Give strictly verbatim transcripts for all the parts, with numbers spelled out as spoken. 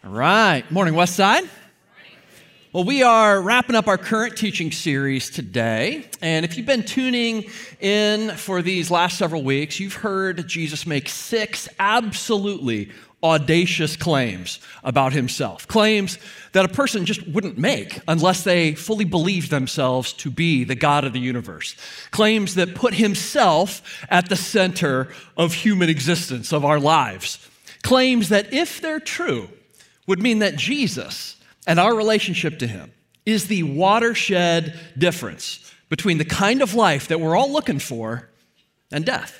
All right. Morning, Westside. Well, we are wrapping up our current teaching series today. And if you've been tuning in for these last several weeks, you've heard Jesus make six absolutely audacious claims about himself. Claims that a person just wouldn't make unless they fully believed themselves to be the God of the universe. Claims that put himself at the center of human existence, of our lives. Claims that, if they're true, would mean that Jesus and our relationship to him is the watershed difference between the kind of life that we're all looking for and death.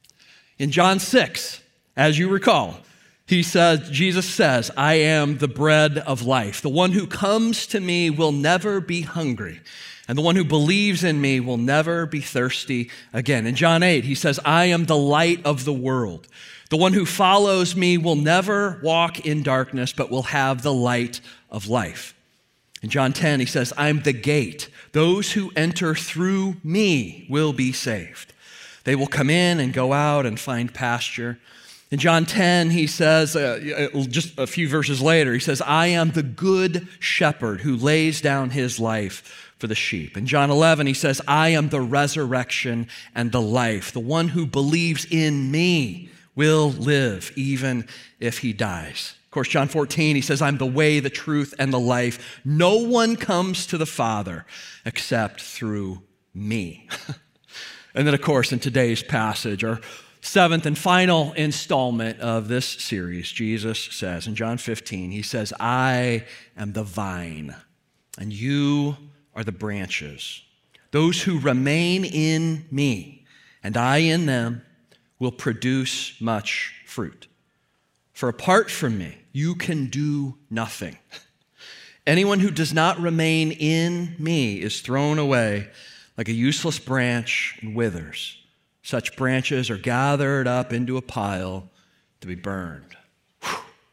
In John six, as you recall, he says, Jesus says, I am the bread of life. The one who comes to me will never be hungry, and the one who believes in me will never be thirsty again. In John eight, he says, I am the light of the world. The one who follows me will never walk in darkness, but will have the light of life. In John ten, he says, I'm the gate. Those who enter through me will be saved. They will come in and go out and find pasture. In John ten, he says, uh, just a few verses later, he says, I am the good shepherd who lays down his life for the sheep. In John eleven, he says, I am the resurrection and the life. The one who believes in me will live even if he dies. Of course, John fourteen, he says, I'm the way, the truth, and the life. No one comes to the Father except through me. And then, of course, in today's passage, our seventh and final installment of this series, Jesus says in John fifteen, he says, I am the vine, and you are the branches. Those who remain in me, and I in them, will produce much fruit. For apart from me, you can do nothing. Anyone who does not remain in me is thrown away like a useless branch and withers. Such branches are gathered up into a pile to be burned. Whew.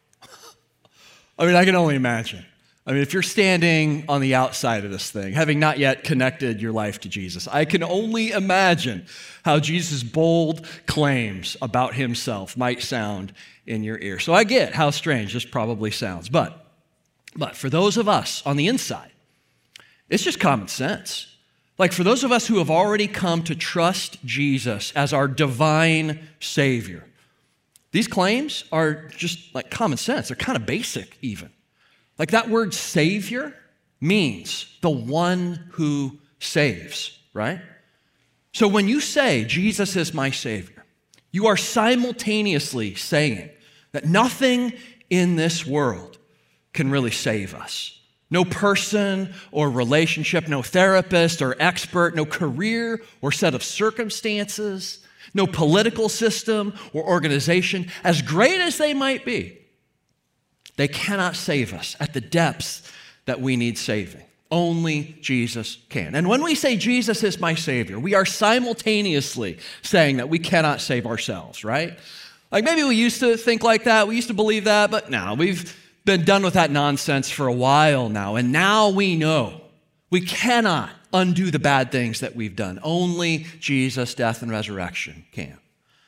I mean, I can only imagine. I mean, if you're standing on the outside of this thing, having not yet connected your life to Jesus, I can only imagine how Jesus' bold claims about himself might sound in your ear. So I get how strange this probably sounds. But, but for those of us on the inside, it's just common sense. Like for those of us who have already come to trust Jesus as our divine Savior, these claims are just like common sense. They're kind of basic even. Like that word Savior means the one who saves, right? So when you say Jesus is my Savior, you are simultaneously saying that nothing in this world can really save us. No person or relationship, no therapist or expert, no career or set of circumstances, no political system or organization, as great as they might be, they cannot save us at the depths that we need saving. Only Jesus can. And when we say Jesus is my Savior, we are simultaneously saying that we cannot save ourselves, right? Like maybe we used to think like that, we used to believe that, but now we've been done with that nonsense for a while now. And now we know we cannot undo the bad things that we've done. Only Jesus' death and resurrection can.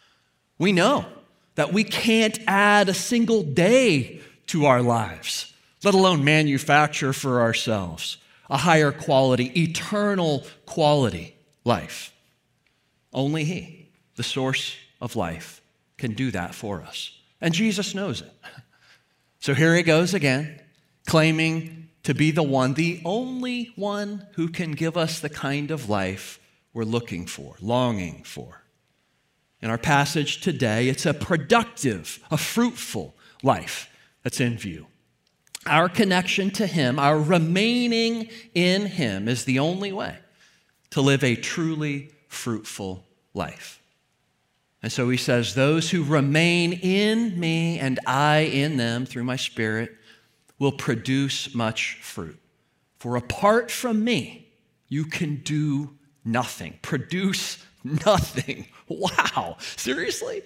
We know that we can't add a single day to our lives, let alone manufacture for ourselves a higher quality, eternal quality life. Only He, the source of life, can do that for us. And Jesus knows it. So here He goes again, claiming to be the one, the only one who can give us the kind of life we're looking for, longing for. In our passage today, it's a productive, a fruitful life that's in view. Our connection to Him, our remaining in Him, is the only way to live a truly fruitful life. And so He says, those who remain in me and I in them through my Spirit will produce much fruit. For apart from me, you can do nothing. Produce nothing. Wow, seriously?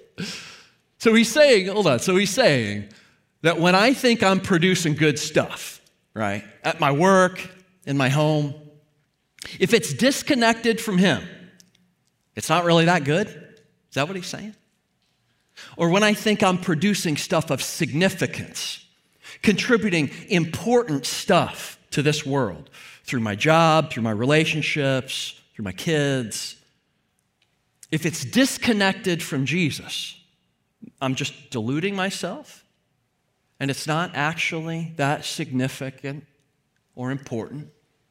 So He's saying, hold on, so He's saying, that when I think I'm producing good stuff, right, at my work, in my home, if it's disconnected from Him, it's not really that good? Is that what He's saying? Or when I think I'm producing stuff of significance, contributing important stuff to this world through my job, through my relationships, through my kids, if it's disconnected from Jesus, I'm just deluding myself, and it's not actually that significant or important.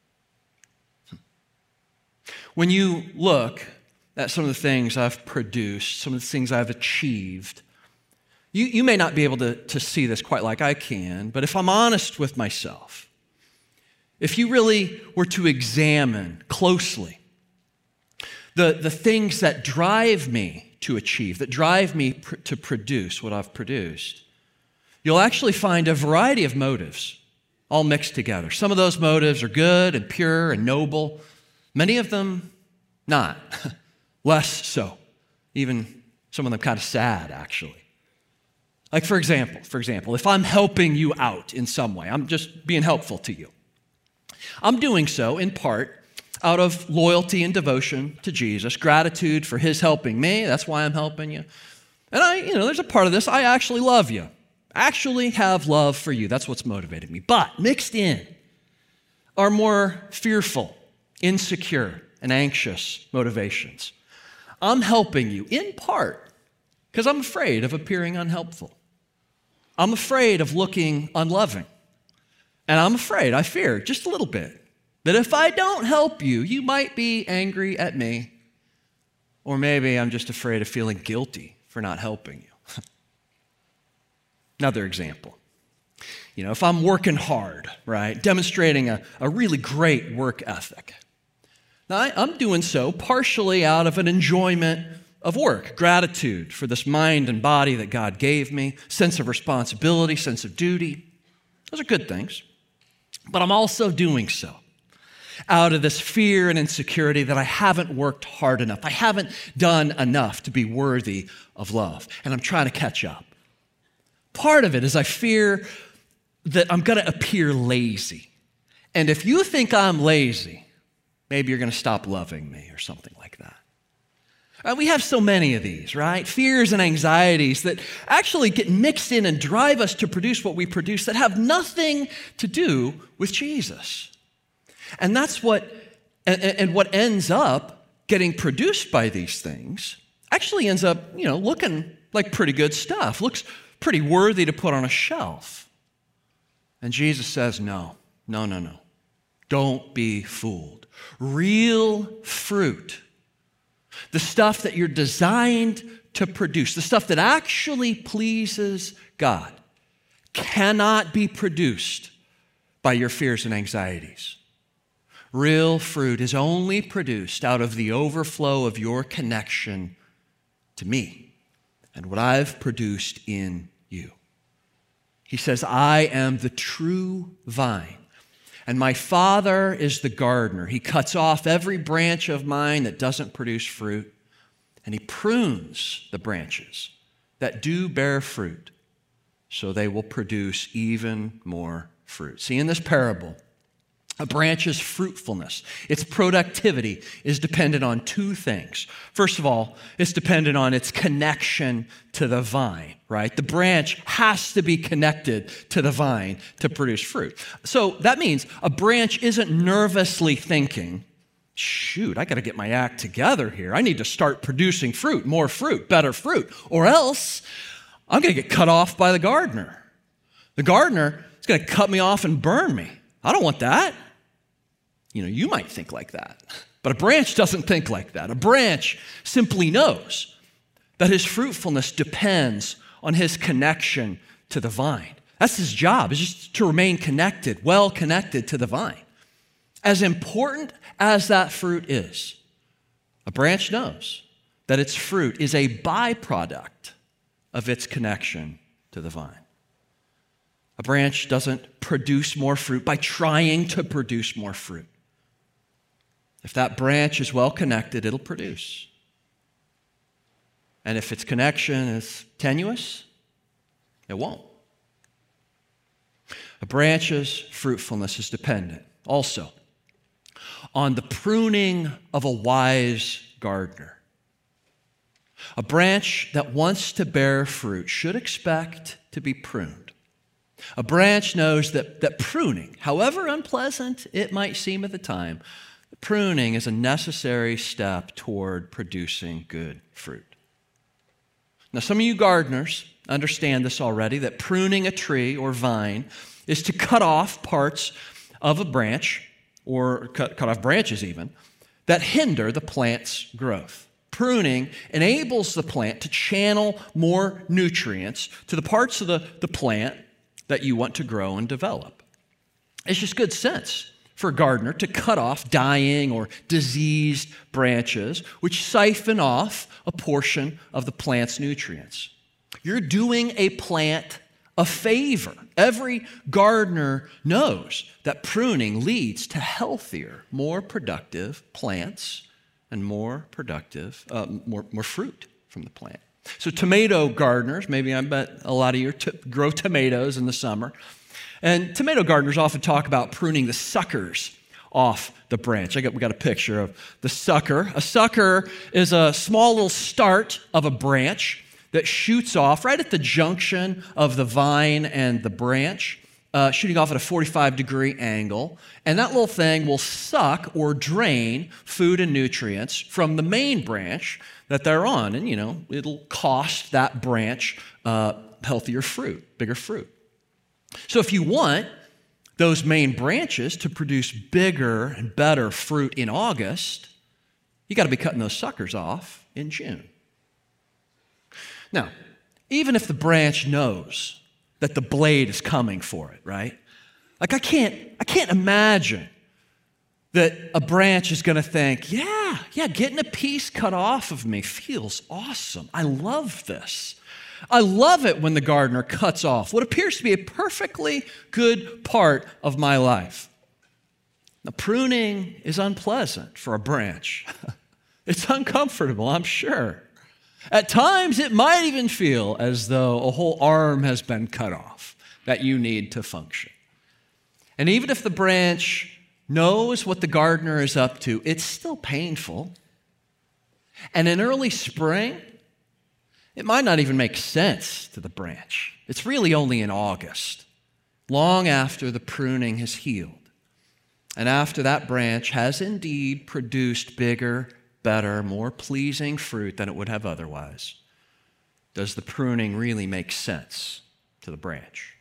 When you look at some of the things I've produced, some of the things I've achieved, you, you may not be able to, to see this quite like I can, but if I'm honest with myself, if you really were to examine closely the, the things that drive me to achieve, that drive me pr- to produce what I've produced, you'll actually find a variety of motives all mixed together. Some of those motives are good and pure and noble. Many of them not. Less so. Even some of them kind of sad, actually. Like for example, for example, if I'm helping you out in some way, I'm just being helpful to you. I'm doing so in part out of loyalty and devotion to Jesus, gratitude for his helping me. That's why I'm helping you. And I, you know, there's a part of this, I actually love you. Actually have love for you. That's what's motivating me. But mixed in are more fearful, insecure, and anxious motivations. I'm helping you in part because I'm afraid of appearing unhelpful. I'm afraid of looking unloving. And I'm afraid, I fear just a little bit, that if I don't help you, you might be angry at me. Or maybe I'm just afraid of feeling guilty for not helping you. Another example. You know, if I'm working hard, right, demonstrating a, a really great work ethic, now I, I'm doing so partially out of an enjoyment of work, gratitude for this mind and body that God gave me, sense of responsibility, sense of duty. Those are good things. But I'm also doing so out of this fear and insecurity that I haven't worked hard enough. I haven't done enough to be worthy of love, and I'm trying to catch up. Part of it is I fear that I'm going to appear lazy. And if you think I'm lazy, maybe you're going to stop loving me or something like that. Uh, we have so many of these, right? Fears and anxieties that actually get mixed in and drive us to produce what we produce that have nothing to do with Jesus. And that's what, and, and what ends up getting produced by these things actually ends up, you know, looking like pretty good stuff, looks pretty worthy to put on a shelf. And Jesus says, no, no, no, no. Don't be fooled. Real fruit, the stuff that you're designed to produce, the stuff that actually pleases God, cannot be produced by your fears and anxieties. Real fruit is only produced out of the overflow of your connection to me and what I've produced in you. He says, I am the true vine, and my Father is the gardener. He cuts off every branch of mine that doesn't produce fruit, and he prunes the branches that do bear fruit so they will produce even more fruit. See, in this parable, a branch's fruitfulness, its productivity, is dependent on two things. First of all, it's dependent on its connection to the vine, right? The branch has to be connected to the vine to produce fruit. So that means a branch isn't nervously thinking, shoot, I got to get my act together here. I need to start producing fruit, more fruit, better fruit, or else I'm going to get cut off by the gardener. The gardener is going to cut me off and burn me. I don't want that. You know, you might think like that, but a branch doesn't think like that. A branch simply knows that his fruitfulness depends on his connection to the vine. That's his job, is just to remain connected, well connected to the vine. As important as that fruit is, a branch knows that its fruit is a byproduct of its connection to the vine. A branch doesn't produce more fruit by trying to produce more fruit. If that branch is well connected, it'll produce. And if its connection is tenuous, it won't. A branch's fruitfulness is dependent also on the pruning of a wise gardener. A branch that wants to bear fruit should expect to be pruned. A branch knows that, that pruning, however unpleasant it might seem at the time, pruning is a necessary step toward producing good fruit. Now, some of you gardeners understand this already, that pruning a tree or vine is to cut off parts of a branch, or cut, cut off branches even, that hinder the plant's growth. Pruning enables the plant to channel more nutrients to the parts of the, the plant that you want to grow and develop. It's just good sense for a gardener to cut off dying or diseased branches, which siphon off a portion of the plant's nutrients. You're doing a plant a favor. Every gardener knows that pruning leads to healthier, more productive plants and more productive, uh, more, more fruit from the plant. So tomato gardeners, maybe I bet a lot of you t- grow tomatoes in the summer. And tomato gardeners often talk about pruning the suckers off the branch. I got, we got a picture of the sucker. A sucker is a small little start of a branch that shoots off right at the junction of the vine and the branch, uh, shooting off at a forty-five degree angle. And that little thing will suck or drain food and nutrients from the main branch that they're on. And, you know, it'll cost that branch uh, healthier fruit, bigger fruit. So if you want those main branches to produce bigger and better fruit in August, you got to be cutting those suckers off in June. Now, even if the branch knows that the blade is coming for it, right? Like I can't, I can't imagine that a branch is going to think, yeah, yeah, getting a piece cut off of me feels awesome. I love this. I love it when the gardener cuts off what appears to be a perfectly good part of my life. Now, pruning is unpleasant for a branch. It's uncomfortable, I'm sure. At times, it might even feel as though a whole arm has been cut off that you need to function. And even if the branch knows what the gardener is up to, it's still painful. And in early spring, it might not even make sense to the branch. It's really only in August, long after the pruning has healed, and after that branch has indeed produced bigger, better, more pleasing fruit than it would have otherwise, does the pruning really make sense to the branch?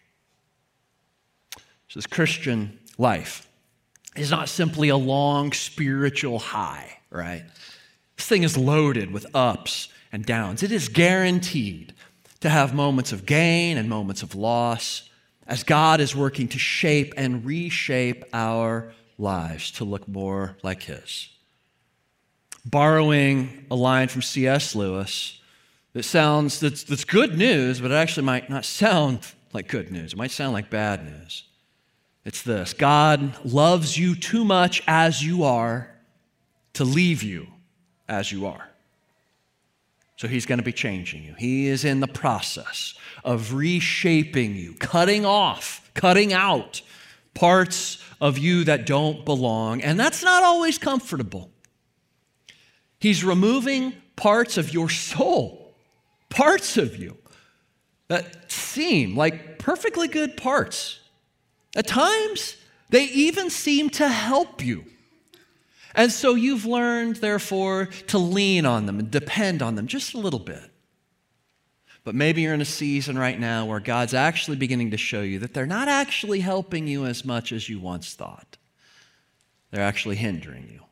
So this Christian life is not simply a long spiritual high, right? This thing is loaded with ups and downs. It is guaranteed to have moments of gain and moments of loss as God is working to shape and reshape our lives to look more like His. Borrowing a line from C S Lewis that sounds, that's, that's good news, but it actually might not sound like good news. It might sound like bad news. It's this: God loves you too much as you are to leave you as you are. So He's going to be changing you. He is in the process of reshaping you, cutting off, cutting out parts of you that don't belong. And that's not always comfortable. He's removing parts of your soul, parts of you that seem like perfectly good parts. At times, they even seem to help you. And so you've learned, therefore, to lean on them and depend on them just a little bit. But maybe you're in a season right now where God's actually beginning to show you that they're not actually helping you as much as you once thought. They're actually hindering you.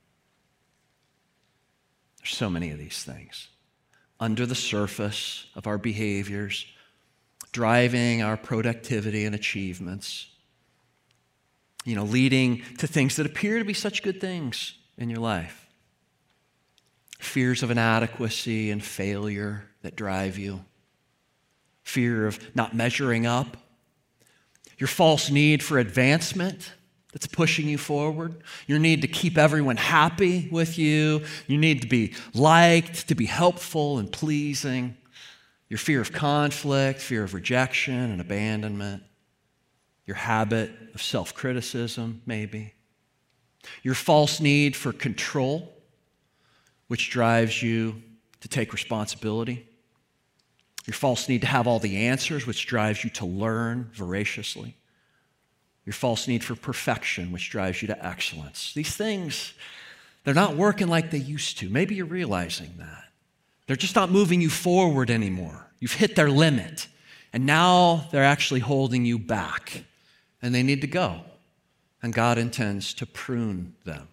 There's so many of these things under the surface of our behaviors, driving our productivity and achievements, you know, leading to things that appear to be such good things in your life. Fears of inadequacy and failure that drive you. Fear of not measuring up. Your false need for advancement that's pushing you forward. Your need to keep everyone happy with you. You need to be liked, to be helpful and pleasing. Your fear of conflict, fear of rejection and abandonment. Your habit of self-criticism, maybe. Your false need for control, which drives you to take responsibility. Your false need to have all the answers, which drives you to learn voraciously. Your false need for perfection, which drives you to excellence. These things, they're not working like they used to. Maybe you're realizing that. They're just not moving you forward anymore. You've hit their limit, and now they're actually holding you back, and they need to go, and God intends to prune them.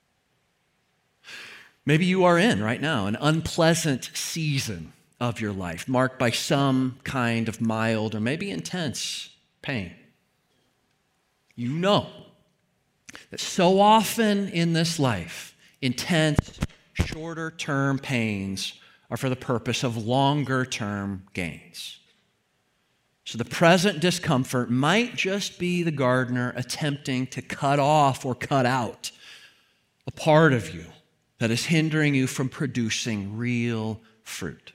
Maybe you are in right now an unpleasant season of your life, marked by some kind of mild or maybe intense pain. You know that so often in this life, intense, shorter-term pains are for the purpose of longer-term gains. So the present discomfort might just be the gardener attempting to cut off or cut out a part of you that is hindering you from producing real fruit.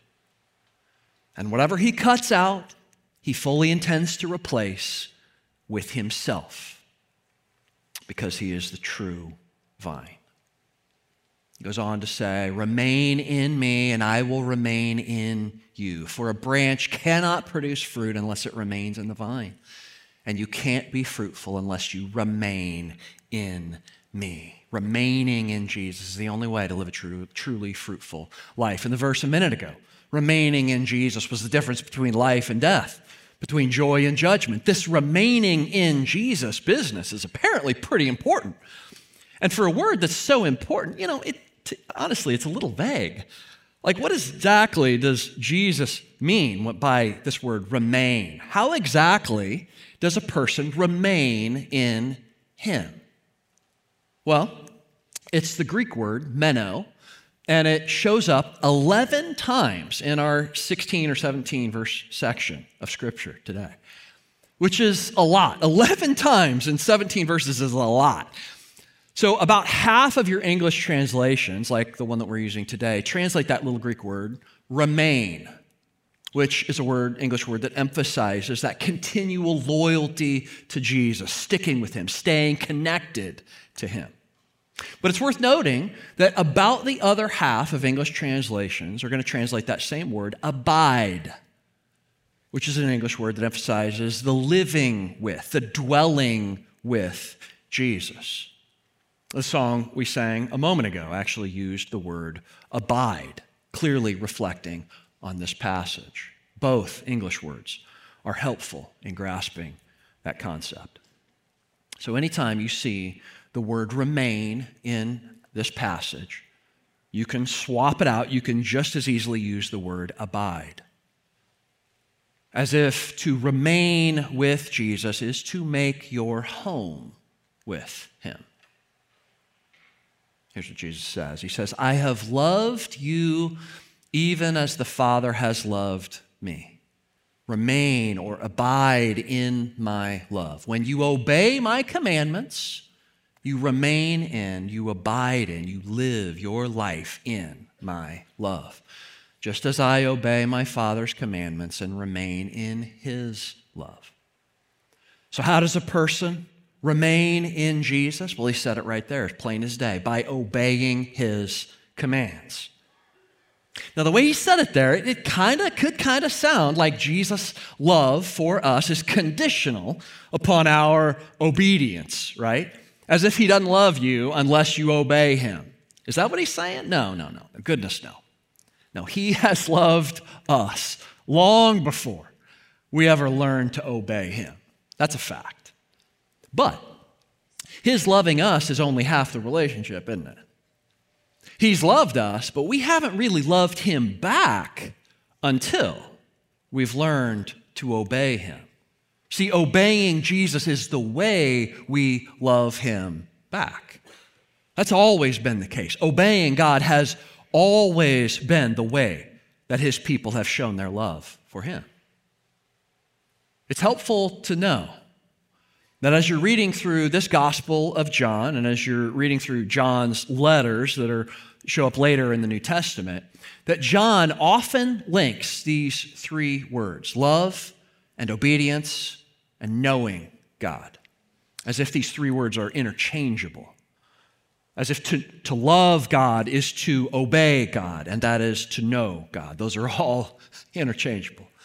And whatever he cuts out, he fully intends to replace with himself, because he is the true vine. He goes on to say, remain in me and I will remain in you. For a branch cannot produce fruit unless it remains in the vine. And you can't be fruitful unless you remain in me. Remaining in Jesus is the only way to live a true, truly fruitful life. In the verse a minute ago, remaining in Jesus was the difference between life and death, between joy and judgment. This remaining in Jesus business is apparently pretty important. And for a word that's so important, you know, it honestly, it's a little vague. Like, what exactly does Jesus mean by this word remain? How exactly does a person remain in him? Well, it's the Greek word meno, and it shows up eleven times in our sixteen or seventeen verse section of Scripture today, which is a lot. eleven times in seventeen verses is a lot. So about half of your English translations, like the one that we're using today, translate that little Greek word, remain, which is a word, English word that emphasizes that continual loyalty to Jesus, sticking with him, staying connected to him. But it's worth noting that about the other half of English translations are going to translate that same word, abide, which is an English word that emphasizes the living with, the dwelling with Jesus. The song we sang a moment ago actually used the word abide, clearly reflecting on this passage. Both English words are helpful in grasping that concept. So anytime you see the word remain in this passage, you can swap it out. You can just as easily use the word abide, as if to remain with Jesus is to make your home with him. Here's what Jesus says. He says, I have loved you even as the Father has loved me. Remain or abide in my love. When you obey my commandments, you remain in, you abide in, you live your life in my love. Just as I obey my Father's commandments and remain in his love. So how does a person remain in Jesus? Well, he said it right there, as plain as day, by obeying his commands. Now, the way he said it there, it kind of could kind of sound like Jesus' love for us is conditional upon our obedience, right? As if he doesn't love you unless you obey him. Is that what he's saying? No, no, no. Goodness, no. No, he has loved us long before we ever learned to obey him. That's a fact. But his loving us is only half the relationship, isn't it? He's loved us, but we haven't really loved him back until we've learned to obey him. See, obeying Jesus is the way we love him back. That's always been the case. Obeying God has always been the way that his people have shown their love for him. It's helpful to know that as you're reading through this Gospel of John, and as you're reading through John's letters that are show up later in the New Testament, that John often links these three words, love and obedience and knowing God, as if these three words are interchangeable, as if to, to love God is to obey God, and that is to know God. Those are all interchangeable.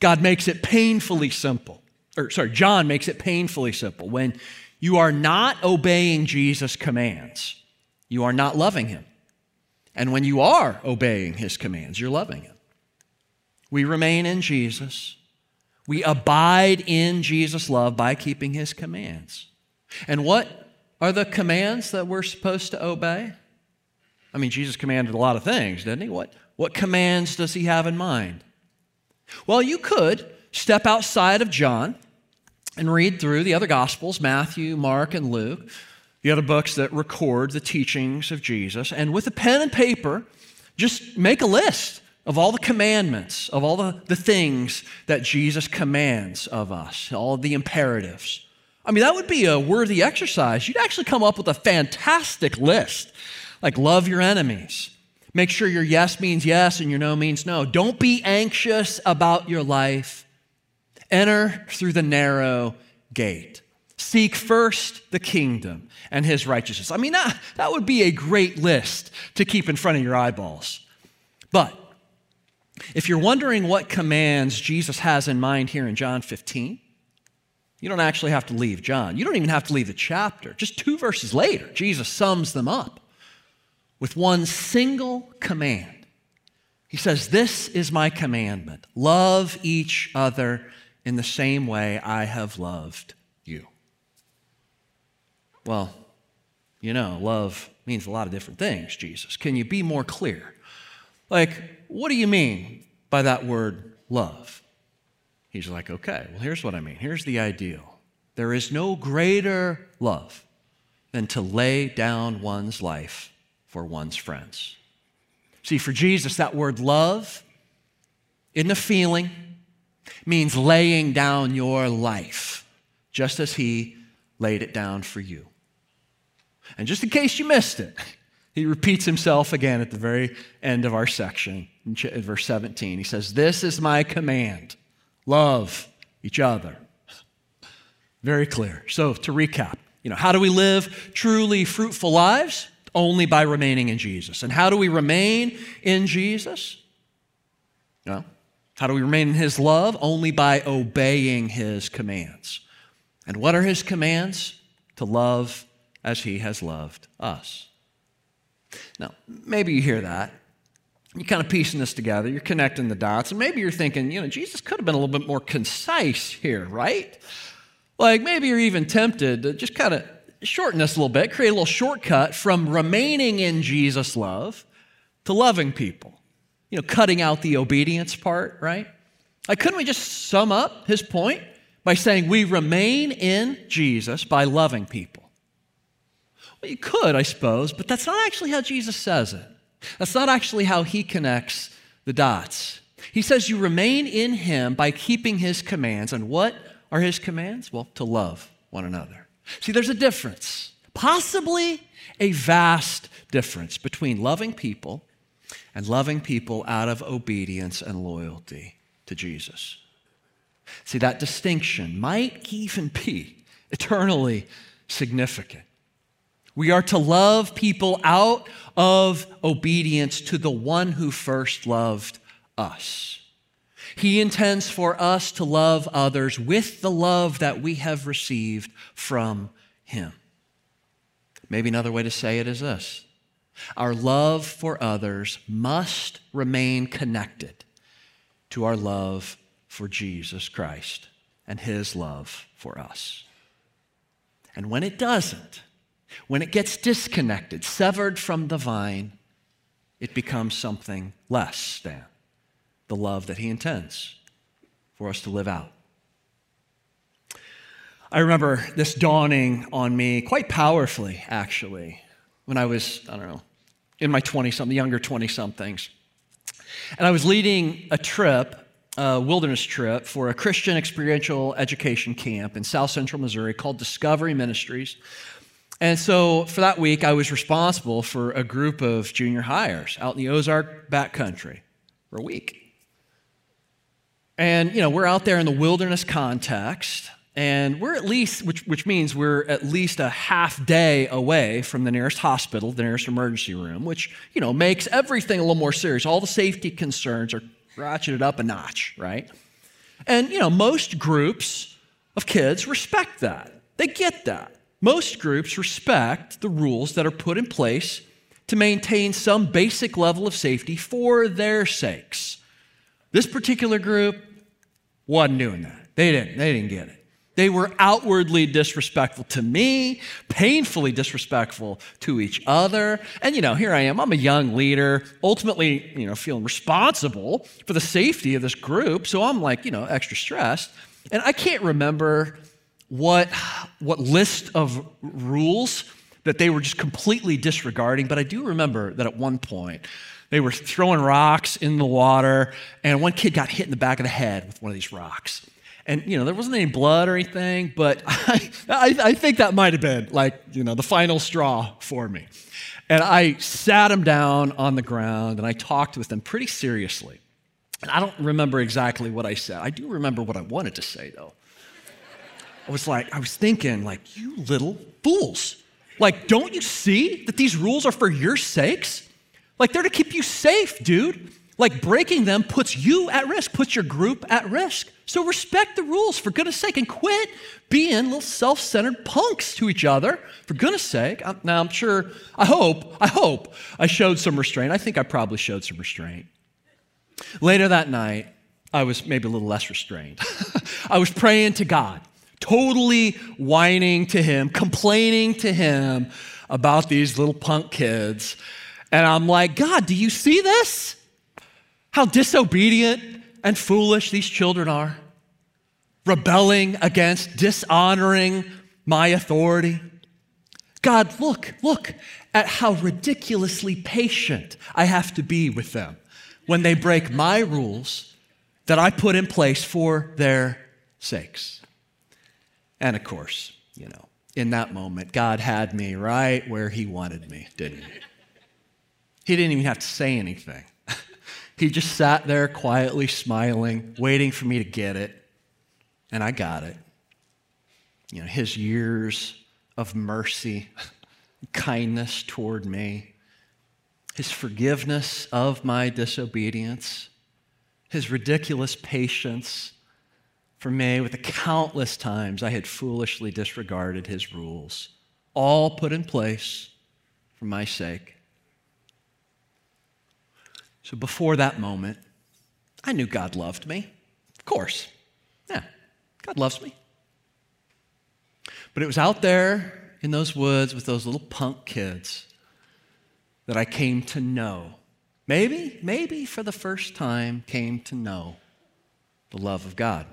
God makes it painfully simple. Or sorry, John makes it painfully simple. When you are not obeying Jesus' commands, you are not loving him. And when you are obeying his commands, you're loving him. We remain in Jesus. We abide in Jesus' love by keeping his commands. And what are the commands that we're supposed to obey? I mean, Jesus commanded a lot of things, didn't he? What, what commands does he have in mind? Well, you could step outside of John and read through the other Gospels, Matthew, Mark, and Luke, the other books that record the teachings of Jesus, and with a pen and paper, just make a list of all the commandments, of all the, the things that Jesus commands of us, all of the imperatives. I mean, that would be a worthy exercise. You'd actually come up with a fantastic list, like love your enemies. Make sure your yes means yes and your no means no. Don't be anxious about your life. Enter through the narrow gate. Seek first the kingdom and his righteousness. I mean, that, that would be a great list to keep in front of your eyeballs. But if you're wondering what commands Jesus has in mind here in John fifteen, you don't actually have to leave John. You don't even have to leave the chapter. Just two verses later, Jesus sums them up with one single command. He says, "This is my commandment. Love each other in the same way I have loved you." Well, you know, love means a lot of different things, Jesus. Can you be more clear? Like, what do you mean by that word love? He's like, okay, well, here's what I mean. Here's the ideal. There is no greater love than to lay down one's life for one's friends. See, for Jesus, that word love isn't a feeling. It means laying down your life, just as he laid it down for you. And just in case you missed it, he repeats himself again at the very end of our section, in verse seventeen. He says, "This is my command, love each other." Very clear. So to recap, you know, how do we live truly fruitful lives? Only by remaining in Jesus. And how do we remain in Jesus? Well, how do we remain in his love? Only by obeying his commands. And what are his commands? To love as he has loved us. Now, maybe you hear that. You're kind of piecing this together. You're connecting the dots. And maybe you're thinking, you know, Jesus could have been a little bit more concise here, right? Like maybe you're even tempted to just kind of shorten this a little bit, create a little shortcut from remaining in Jesus' love to loving people. You know, cutting out the obedience part, right? Like, couldn't we just sum up his point by saying we remain in Jesus by loving people? Well, you could, I suppose, but that's not actually how Jesus says it. That's not actually how he connects the dots. He says you remain in him by keeping his commands. And what are his commands? Well, to love one another. See, there's a difference, possibly a vast difference between loving people and loving people out of obedience and loyalty to Jesus. See, that distinction might even be eternally significant. We are to love people out of obedience to the one who first loved us. He intends for us to love others with the love that we have received from him. Maybe another way to say it is this: our love for others must remain connected to our love for Jesus Christ and his love for us. And when it doesn't, when it gets disconnected, severed from the vine, it becomes something less than the love that he intends for us to live out. I remember this dawning on me quite powerfully, actually, when I was, I don't know, in my twenty-something, younger twenty-somethings. And I was leading a trip, a wilderness trip, for a Christian experiential education camp in South Central Missouri called Discovery Ministries. And so for that week, I was responsible for a group of junior hires out in the Ozark backcountry for a week. And, you know, we're out there in the wilderness context, and we're at least, which, which means we're at least a half day away from the nearest hospital, the nearest emergency room, which, you know, makes everything a little more serious. All the safety concerns are ratcheted up a notch, right? And, you know, most groups of kids respect that. They get that. Most groups respect the rules that are put in place to maintain some basic level of safety for their sakes. This particular group wasn't doing that. They didn't. They didn't get it. They were outwardly disrespectful to me, painfully disrespectful to each other. And, you know, here I am. I'm a young leader, ultimately, you know, feeling responsible for the safety of this group. So I'm like, you know, extra stressed. And I can't remember what, what list of rules that they were just completely disregarding. But I do remember that at one point, they were throwing rocks in the water, and one kid got hit in the back of the head with one of these rocks. And, you know, there wasn't any blood or anything, but I, I, I think that might have been, like, you know, the final straw for me. And I sat him down on the ground, and I talked with him pretty seriously. And I don't remember exactly what I said. I do remember what I wanted to say, though. I was like, I was thinking, like, you little fools. Like, don't you see that these rules are for your sakes? Like, they're to keep you safe, dude. Like, breaking them puts you at risk, puts your group at risk. So respect the rules, for goodness sake, and quit being little self-centered punks to each other, for goodness sake. Now, I'm sure, I hope, I hope I showed some restraint. I think I probably showed some restraint. Later that night, I was maybe a little less restrained. I was praying to God, totally whining to him, complaining to him about these little punk kids. And I'm like, God, do you see this? How disobedient and foolish these children are, rebelling against, dishonoring my authority. God, look, look at how ridiculously patient I have to be with them when they break my rules that I put in place for their sakes. And of course, you know, in that moment, God had me right where he wanted me, didn't he? He didn't even have to say anything. He just sat there quietly smiling, waiting for me to get it, and I got it. You know, his years of mercy, kindness toward me, his forgiveness of my disobedience, his ridiculous patience for me with the countless times I had foolishly disregarded his rules, all put in place for my sake. So before that moment, I knew God loved me. Of course. Yeah, God loves me. But it was out there in those woods with those little punk kids that I came to know, maybe, maybe for the first time, came to know the love of God.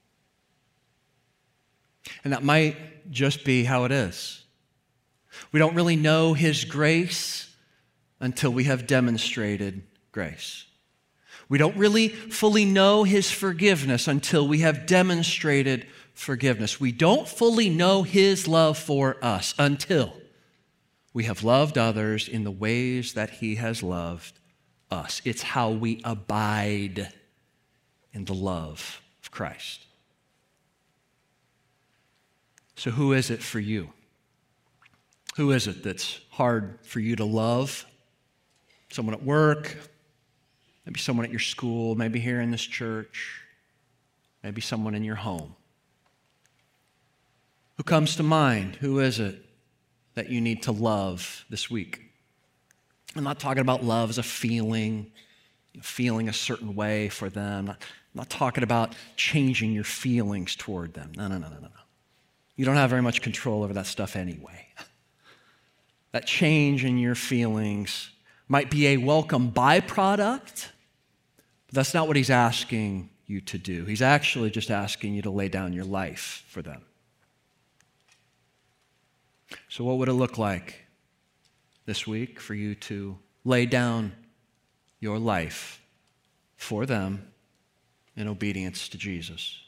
And that might just be how it is. We don't really know his grace until we have demonstrated grace. We don't really fully know his forgiveness until we have demonstrated forgiveness. We don't fully know his love for us until we have loved others in the ways that he has loved us. It's how we abide in the love of Christ. So who is it for you? Who is it that's hard for you to love? Someone at work, maybe someone at your school, maybe here in this church, maybe someone in your home. Who comes to mind? Who is it that you need to love this week? I'm not talking about love as a feeling, feeling a certain way for them. I'm not, I'm not talking about changing your feelings toward them. No, no, no, no, no. You don't have very much control over that stuff anyway. That change in your feelings might be a welcome byproduct, but that's not what he's asking you to do. He's actually just asking you to lay down your life for them. So what would it look like this week for you to lay down your life for them in obedience to Jesus?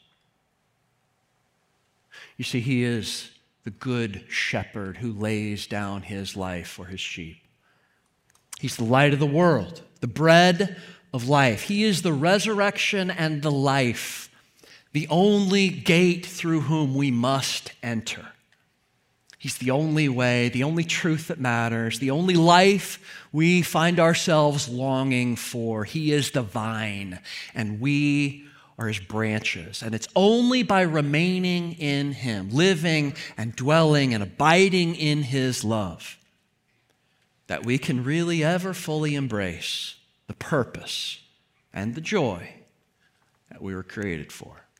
You see, he is the good shepherd who lays down his life for his sheep. He's the light of the world, the bread of life. He is the resurrection and the life, the only gate through whom we must enter. He's the only way, the only truth that matters, the only life we find ourselves longing for. He is the vine, and we are his branches. And it's only by remaining in him, living and dwelling and abiding in his love, that we can really ever fully embrace the purpose and the joy that we were created for.